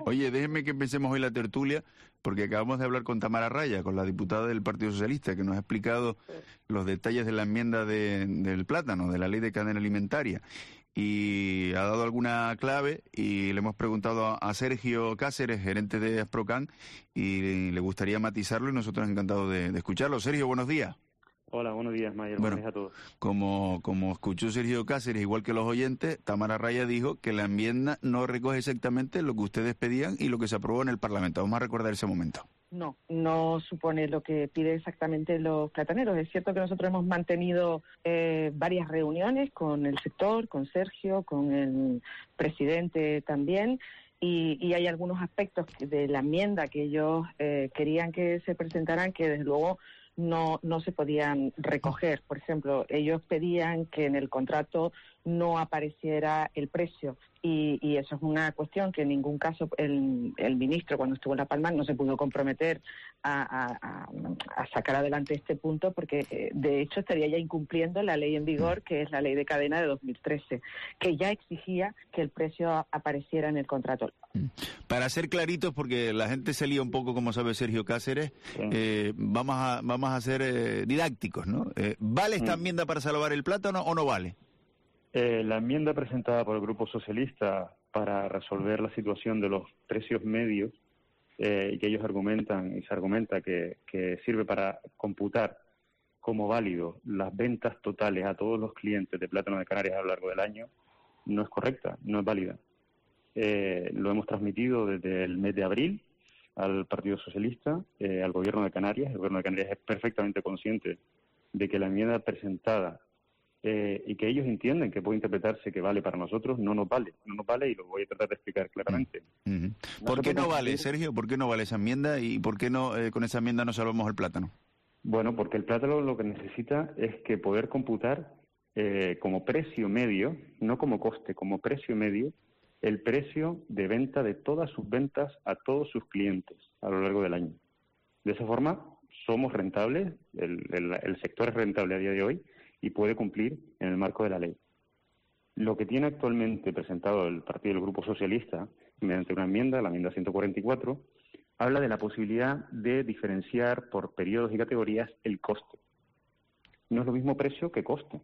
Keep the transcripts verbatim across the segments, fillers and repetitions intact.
Oye, déjenme que empecemos hoy la tertulia, porque acabamos de hablar con Tamara Raya, con la diputada del Partido Socialista, que nos ha explicado los detalles de la enmienda de, del plátano, de la ley de cadena alimentaria. Y ha dado alguna clave y le hemos preguntado a, a Sergio Cáceres, gerente de Asprocan, y le gustaría matizarlo y nosotros encantados de, de escucharlo. Sergio, buenos días. Hola, buenos días, Mayer. Bueno, buenos días a todos. Como, como escuchó Sergio Cáceres, igual que los oyentes, Tamara Raya dijo que la enmienda no recoge exactamente lo que ustedes pedían y lo que se aprobó en el Parlamento. Vamos a recordar ese momento. No, no supone lo que piden exactamente los plataneros. Es cierto que nosotros hemos mantenido eh, varias reuniones con el sector, con Sergio, con el presidente también, y, y hay algunos aspectos de la enmienda que ellos eh, querían que se presentaran que desde luego no no se podían recoger. Por ejemplo, ellos pedían que en el contrato no apareciera el precio y, y eso es una cuestión que en ningún caso el, el ministro, cuando estuvo en La Palma, no se pudo comprometer a, a, a sacar adelante este punto porque eh, de hecho estaría ya incumpliendo la ley en vigor, que es la ley de cadena de dos mil trece, que ya exigía que el precio apareciera en el contrato. Para ser claritos, porque la gente se lía un poco, como sabe Sergio Cáceres, sí. eh, vamos a vamos a ser eh, didácticos, ¿no? Eh, ¿Vale esta enmienda para salvar el plátano o no vale? Eh, la enmienda presentada por el Grupo Socialista para resolver la situación de los precios medios, eh, y que ellos argumentan, y se argumenta que, que sirve para computar como válido las ventas totales a todos los clientes de plátano de Canarias a lo largo del año, no es correcta, no es válida. Eh, lo hemos transmitido desde el mes de abril al Partido Socialista, eh, al Gobierno de Canarias. El Gobierno de Canarias es perfectamente consciente de que la enmienda presentada eh, y que ellos entienden que puede interpretarse que vale para nosotros, no nos vale, no nos vale y lo voy a tratar de explicar claramente. Uh-huh. ¿Por qué no vale, Sergio? ¿Por qué no vale esa enmienda y por qué no eh, con esa enmienda no salvamos el plátano? Bueno, porque el plátano lo que necesita es que poder computar eh, como precio medio, no como coste, como precio medio, el precio de venta de todas sus ventas a todos sus clientes a lo largo del año. De esa forma, somos rentables, el, el, el sector es rentable a día de hoy y puede cumplir en el marco de la ley. Lo que tiene actualmente presentado el Partido del Grupo Socialista, mediante una enmienda, la enmienda ciento cuarenta y cuatro, habla de la posibilidad de diferenciar por periodos y categorías el coste. No es lo mismo precio que coste.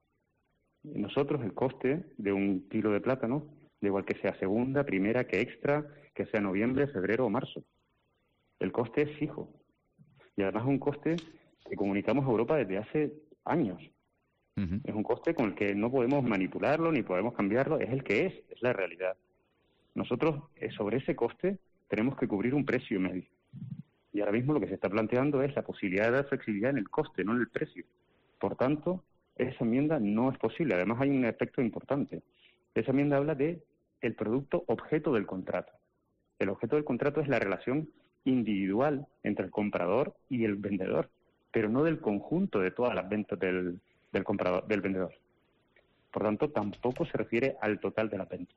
Nosotros el coste de un kilo de plátano, da igual que sea segunda, primera, que extra, que sea noviembre, febrero o marzo. El coste es fijo. Y además es un coste que comunicamos a Europa desde hace años. Uh-huh. Es un coste con el que no podemos manipularlo ni podemos cambiarlo, es el que es, es la realidad. Nosotros sobre ese coste tenemos que cubrir un precio medio. Y ahora mismo lo que se está planteando es la posibilidad de dar flexibilidad en el coste, no en el precio. Por tanto, esa enmienda no es posible. Además hay un aspecto importante. Esa enmienda habla de el producto objeto del contrato. El objeto del contrato es la relación individual entre el comprador y el vendedor, pero no del conjunto de todas las ventas del, del comprador, del vendedor. Por tanto, tampoco se refiere al total de la venta.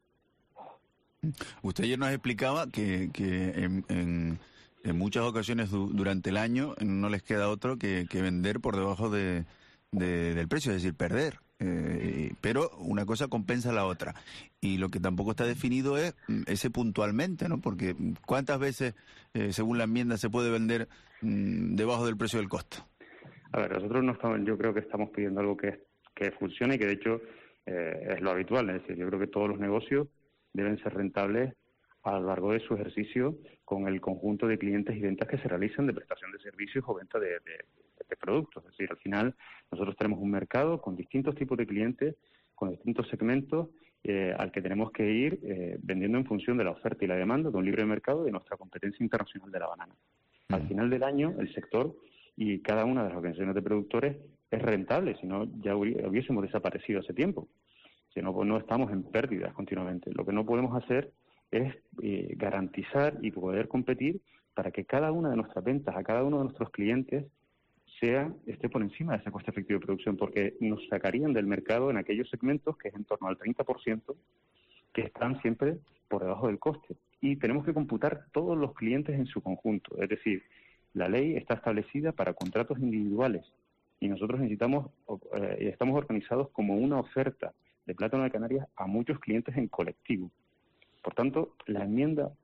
Usted ayer nos explicaba que, que en, en, en muchas ocasiones du, durante el año no les queda otro que, que vender por debajo de, de, del precio, es decir, perder. Eh, pero una cosa compensa la otra. Y lo que tampoco está definido es ese puntualmente, ¿no? Porque ¿cuántas veces, eh, según la enmienda, se puede vender mmm, debajo del precio del costo? A ver, nosotros no estamos, yo creo que estamos pidiendo algo que, que funcione y que de hecho eh, es lo habitual. Es decir, yo creo que todos los negocios deben ser rentables a lo largo de su ejercicio con el conjunto de clientes y ventas que se realizan de prestación de servicios o venta de, de, de productos. Es decir, al final nosotros tenemos un mercado con distintos tipos de clientes, con distintos segmentos, eh, al que tenemos que ir eh, vendiendo en función de la oferta y la demanda de un libre mercado y de nuestra competencia internacional de la banana. Mm. Al final del año, el sector y cada una de las organizaciones de productores es rentable, si no ya hubiésemos desaparecido hace tiempo. Si no, pues no estamos en pérdidas continuamente. Lo que no podemos hacer es eh, garantizar y poder competir para que cada una de nuestras ventas a cada uno de nuestros clientes sea esté por encima de ese coste efectivo de producción, porque nos sacarían del mercado en aquellos segmentos que es en torno al treinta por ciento que están siempre por debajo del coste. Y tenemos que computar todos los clientes en su conjunto. Es decir, la ley está establecida para contratos individuales y nosotros necesitamos, eh, estamos organizados como una oferta de plátano de Canarias a muchos clientes en colectivo. Por tanto, la enmienda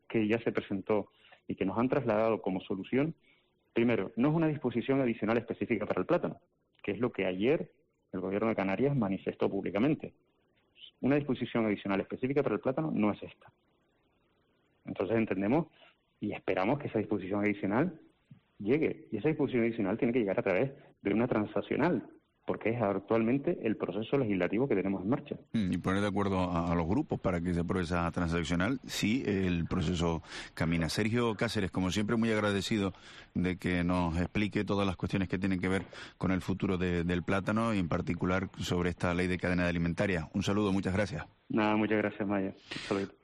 que ya se presentó y que nos han trasladado como solución, primero, no es una disposición adicional específica para el plátano, que es lo que ayer el Gobierno de Canarias manifestó públicamente. Una disposición adicional específica para el plátano no es esta. Entonces entendemos y esperamos que esa disposición adicional llegue. Y esa disposición adicional tiene que llegar a través de una transaccional, porque es actualmente el proceso legislativo que tenemos en marcha. Y poner de acuerdo a, a los grupos para que se apruebe esa transaccional, sí, el proceso camina. Sergio Cáceres, como siempre, muy agradecido de que nos explique todas las cuestiones que tienen que ver con el futuro de, del plátano y en particular sobre esta ley de cadena alimentaria. Un saludo, muchas gracias. Nada, muchas gracias, Maya. Un saludo.